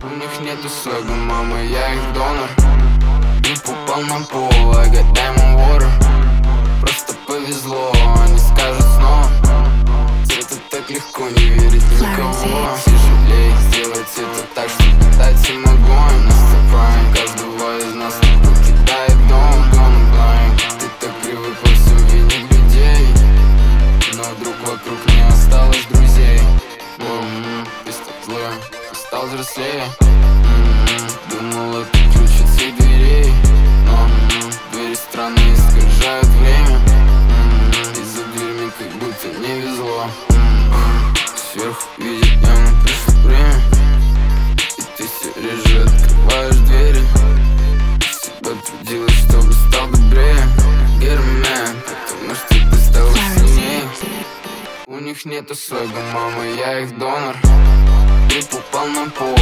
У них нету свега, мама, я их донор. Грипп упал на пол, I got diamond water. Просто повезло, они скажут снова. Это так легко, не верить в никого. Тяжелее сделать это так, что дать им огонь. Наступаем, каждого из нас покидает дом. Gonna blind. Ты так привык во всем винить людей, но вдруг вокруг не осталось друзей. Пистотлы, ты стал взрослее. Думал, это ключ от всех дверей, но двери странные искажают время. И за дверьми как будто не везло. Сверху видит днем, пришло время, и ты все реже открываешь двери. Себя трудилась, чтобы стал добрее. Get a man, потому что ты стала сильнее. У них нету свега, мама, я их донор. Грипп упал на пол,